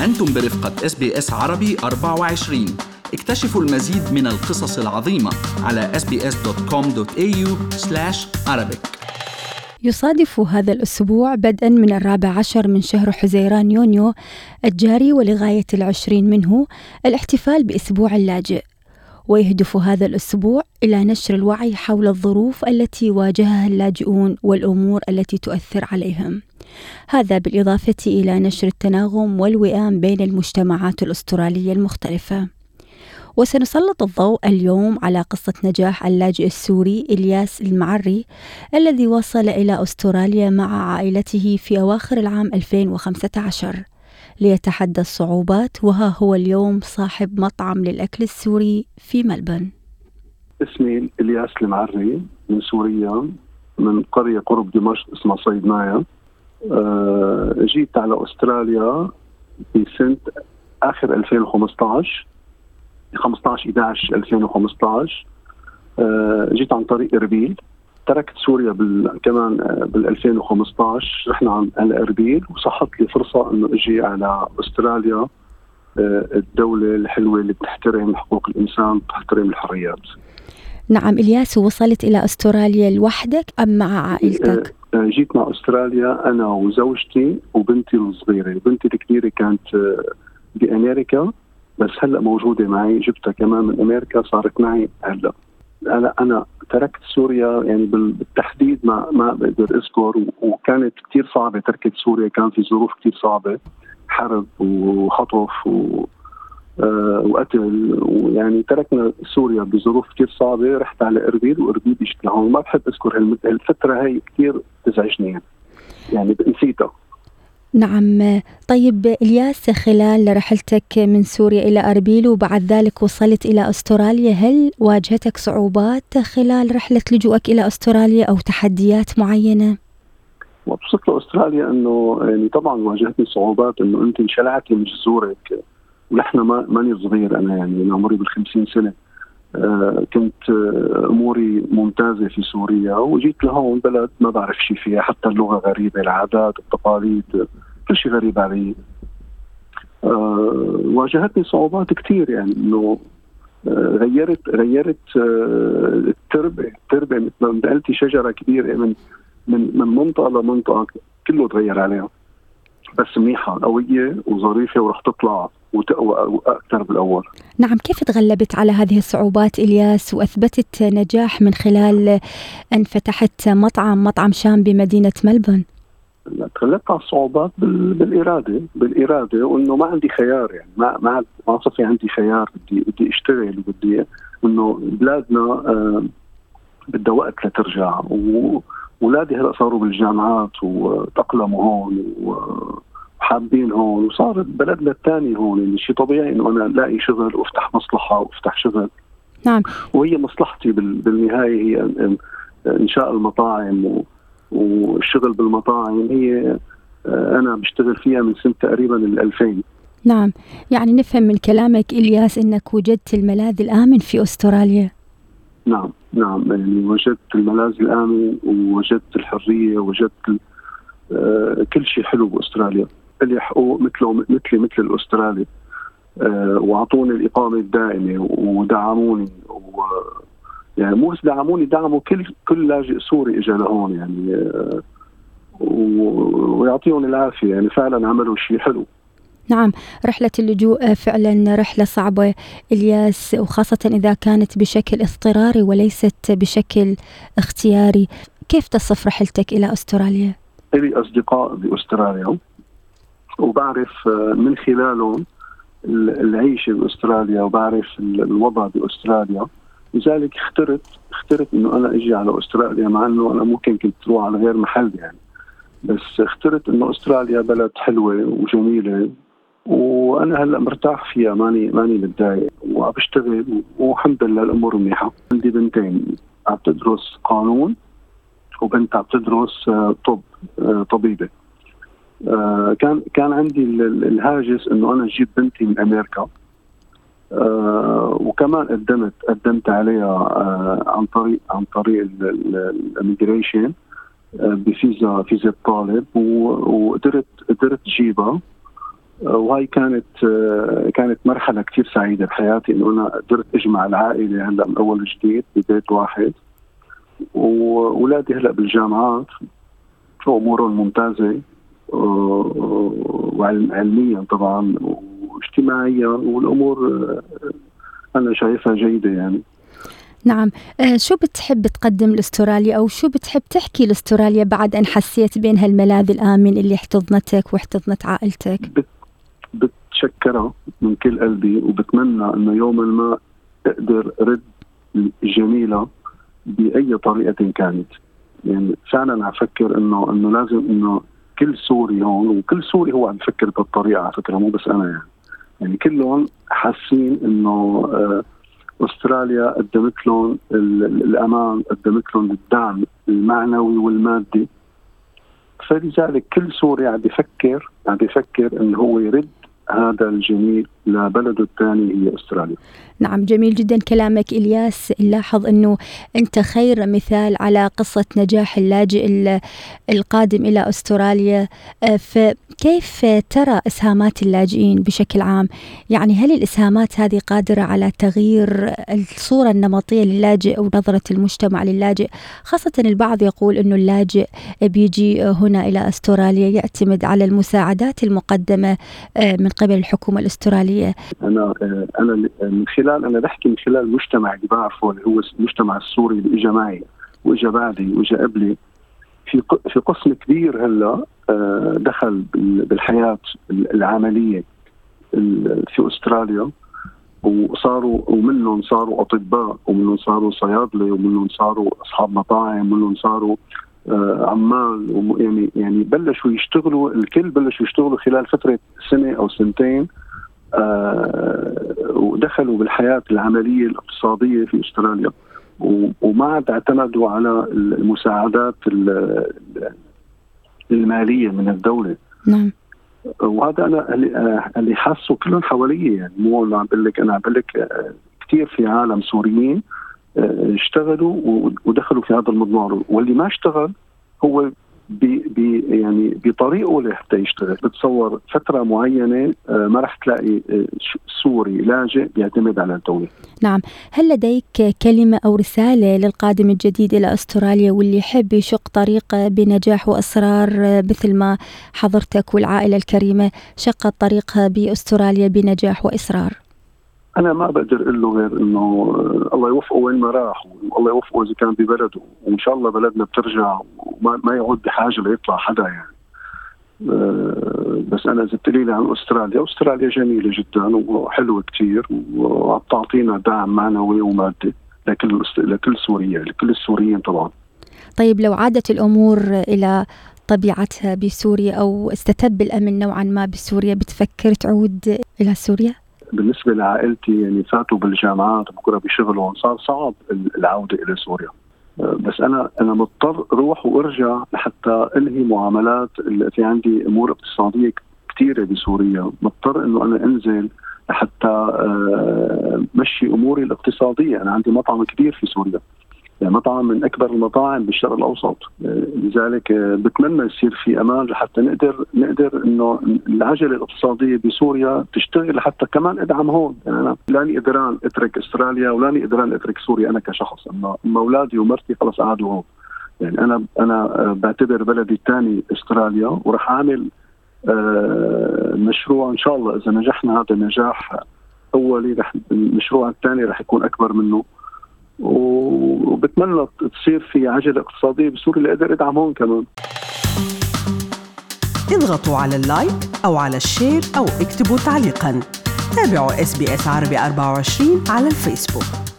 أنتم برفقة SBS عربي 24. اكتشفوا المزيد من القصص العظيمة على sbs.com.au/Arabic. يصادف هذا الأسبوع بدءا من 14 من شهر حزيران يونيو الجاري ولغاية 20 منه الاحتفال بأسبوع اللاجئ، ويهدف هذا الأسبوع إلى نشر الوعي حول الظروف التي واجهها اللاجئون والأمور التي تؤثر عليهم، هذا بالإضافة إلى نشر التناغم والوئام بين المجتمعات الأسترالية المختلفة. وسنسلط الضوء اليوم على قصة نجاح اللاجئ السوري إلياس المعري الذي وصل إلى أستراليا مع عائلته في أواخر العام 2015 ليتحدى الصعوبات، وها هو اليوم صاحب مطعم للأكل السوري في ملبن. اسمي إلياس المعري من سوريا، من قرية قرب دمشق اسمها صيدنايا. جيت على أستراليا في سنة آخر 2015 15/11/2015. جيت عن طريق إربيل، تركت سوريا كمان بال 2015، رحنا على إربيل وصحت لي فرصة إنه أجي على أستراليا، الدولة الحلوة اللي بتحترم حقوق الإنسان وبتحترم الحريات. نعم إلياس، وصلت إلى أستراليا لوحدك أم مع عائلتك؟ جيت مع أستراليا أنا وزوجتي وبنتي الصغيرة. بنتي الكبيرة كانت بأمريكا، بس هلأ موجودة معي، جبتها كمان من أمريكا، صارت معي هلأ. أنا تركت سوريا يعني بالتحديد ما بقدر أذكر، وكانت كتير صعبة تركت سوريا، كان في ظروف كتير صعبة، حرب وخطف وقتل، ويعني تركنا سوريا بظروف كتير صعبة. رحت على إربيل وإربيل جيت لهون. ما بحب أذكر الفترة هاي، كتير تزعجني يعني نسيتها. نعم. طيب إلياس، خلال رحلتك من سوريا إلى أربيل وبعد ذلك وصلت إلى أستراليا، هل واجهتك صعوبات خلال رحلة لجوءك إلى أستراليا أو تحديات معينة؟ وصلت لأستراليا إنه يعني طبعا واجهتني صعوبات، إنه أنت انشلعتي من جذورك، ونحن ماني صغير، أنا يعني عمري بال50 سنة. كنت أموري ممتازة في سوريا، وجيت لهون بلد ما بعرف شيء فيها، حتى اللغة غريبة، العادات، التقاليد، كل شيء غريب علي. واجهتني صعوبات كتير، يعني إنه غيرت التربة مثل ما نقلتي شجرة كبيرة من منطقة لمنطقة، كله تغير عليها، بس منيحة قوية وظريفة، ورح تطلع وتقوى أكثر بالأول. نعم. كيف تغلبت على هذه الصعوبات إلياس وأثبتت نجاح من خلال أن فتحت مطعم شام بمدينة ملبون؟ تغلبت على الصعوبات بالإرادة، وإنه ما عندي خيار، يعني ما صفي عندي خيار، بدي أشتغل، وبدي إنه بلادنا بدها وقت لترجع، وولادي هلأ صاروا بالجامعات وتأقلموا هون وحابين هون، وصار بلدنا الثاني هون، يعني شيء طبيعي إنه أنا ألاقي شغل وأفتح مصلحة وأفتح شغل. نعم. وهي مصلحتي بالنهاية هي إنشاء المطاعم والشغل بالمطاعم، هي أنا بشتغل فيها من سنة تقريبا 2000. نعم. يعني نفهم من كلامك إلياس أنك وجدت الملاذ الآمن في أستراليا. نعم يعني وجدت الملاذ الآمن، ووجدت الحرية، وجدت كل شيء حلو بأستراليا، اللي حقوق مثلي مثل الأسترالي، وعطوني الإقامة الدائمة ودعموني، يعني مو بس دعموني، دعموا كل لاجئ سوري اجى لهون، يعني ويعطيهم العافية، يعني فعلا عملوا شيء حلو. نعم. رحلة اللجوء فعلا رحلة صعبة إلياس، وخاصة إذا كانت بشكل اضطراري وليست بشكل اختياري. كيف تصف رحلتك إلى أستراليا؟ لي أصدقاء بأستراليا، وبعرف من خلالهم العيشة بأستراليا، وبعرف الوضع بأستراليا، لذلك اخترت إنه أنا أجي على أستراليا، مع إنه أنا ممكن كنت أروح على غير محل يعني، بس اخترت إنه أستراليا بلد حلوة وجميلة، وأنا هلأ مرتاح فيها، ماني متضايق، وبشتغل، والحمد لله الأمور منيحة. عندي بنتين عم تدرس قانون، وبنت عم تدرس طبيبة. كان عندي الهاجس إنه أنا أجيب بنتي من أمريكا، وكمان قدمت عليها عن طريق الاميجريشن بفيزا الطالب، وقدرت جيبها، وهي كانت مرحلة كتير سعيدة بحياتي، إنه أنا قدرت أجمع العائلة هلأ من أول جديد ببيت واحد، وولادي هلأ بالجامعات أمورهم ممتازة وعلميا طبعا واجتماعيا، والأمور أنا شايفها جيدة يعني. نعم. شو بتحب تقدم لأستراليا، أو شو بتحب تحكي لأستراليا بعد أن حسيت بين هالملاذ الآمن اللي احتضنتك واحتضنت عائلتك؟ بتشكرها من كل قلبي، وبتمنى إنه يوم ما أقدر رد جميلة بأي طريقة كانت. يعني فعلا أفكر إنه لازم إنه كل سوري هون، وكل سوري هو عم يفكر بالطريقة على فكرة، مو بس أنا يعني كلهم حاسين إنه أستراليا قدمت لهم الأمان، قدمت لهم الدعم المعنوي والمادي. فلذلك كل سوري عم بيفكر إنه هو يرد هذا الجميل لبلده الثاني هي أستراليا. نعم، جميل جدا كلامك إلياس. نلاحظ أنه أنت خير مثال على قصة نجاح اللاجئ القادم إلى أستراليا. فكيف ترى إسهامات اللاجئين بشكل عام؟ يعني هل الإسهامات هذه قادرة على تغيير الصورة النمطية للاجئ أو نظرة المجتمع للاجئ؟ خاصة البعض يقول أنه اللاجئ بيجي هنا إلى أستراليا يعتمد على المساعدات المقدمة من قبل الحكومة الأسترالية. أنا من خلال أنا بحكي من خلال المجتمع اللي بعرفه، اللي هو المجتمع السوري اللي إجا معي وإجا بعدي وإجا قبلي، في قسم كبير هلا دخل بالحياة العملية في أستراليا، ومنهم صاروا أطباء، ومنهم صاروا صيادلة، ومنهم صاروا أصحاب مطاعم، ومنهم صاروا عمال، يعني بلشوا يشتغلوا، الكل بلشوا يشتغلوا خلال فترة سنة أو سنتين، ودخلوا بالحياة العملية الاقتصادية في أستراليا، وما عاد اعتمدوا على المساعدات المالية من الدولة. نعم. وهذا أنا اللي حاسه كلهم حواليه، يعني مو أنا عم بقول لك، أنا عم بقول لك كثير في عالم سوريين اشتغلوا ودخلوا في هذا المضمار، واللي ما اشتغل هو يعني بطريقه لحتى يشتغل. بتصور فترة معينة ما رح تلاقي سوري لاجئ بيعتمد على الدولة. نعم. هل لديك كلمة أو رسالة للقادم الجديد إلى أستراليا واللي يحب يشق طريقه بنجاح وإصرار مثل ما حضرتك والعائلة الكريمة شقت طريقها بأستراليا بنجاح وإصرار؟ أنا ما بقدر أقول له غير إنه الله يوفقه وين ما راح، والله يوفقه إذا كان ببلده، وإن شاء الله بلدنا بترجع وما يعود بحاجة ليطلع حدا يعني. بس أنا إذا بتقولي عن أستراليا جميلة جدا وحلوة كتير، وبتعطينا دعم معنوي ومادي لكل سوريا، لكل السوريين طبعا. طيب لو عادت الأمور إلى طبيعتها بسوريا أو استتب الأمن نوعا ما بسوريا، بتفكر تعود إلى سوريا؟ بالنسبة لعائلتي يعني فاتوا بالجامعات وبكرة بيشغلوا، صار صعب العودة إلى سوريا. بس أنا مضطر أروح وأرجع لحتى أنهي معاملات. في عندي أمور اقتصادية كتيرة بسوريا، مضطر إنه أنا أنزل لحتى مشي أموري الاقتصادية. أنا عندي مطعم كبير في سوريا، يعني مطعم من أكبر المطاعم بالشرق الأوسط. لذلك بتمنى يصير في أمان لحتى نقدر إنه العجلة الاقتصادية بسوريا تشتغل، لحتى كمان أدعم هون. يعني أنا لاني قدران أترك أستراليا ولاني قدران أترك سوريا أنا كشخص، أما أولادي ومرتي خلص قعدوا هون. يعني أنا بعتبر بلدي الثاني أستراليا، ورح أعمل مشروع إن شاء الله إذا نجحنا هذا النجاح أولي، المشروع الثاني رح يكون أكبر منه، وبتمنى تصير في عجلة اقتصادية بسوريا اللي قدر ادعم هون كمان. اضغطوا على اللايك أو على الشير أو اكتبوا تعليقاً. تابعوا SBS عربي 24 على الفيسبوك.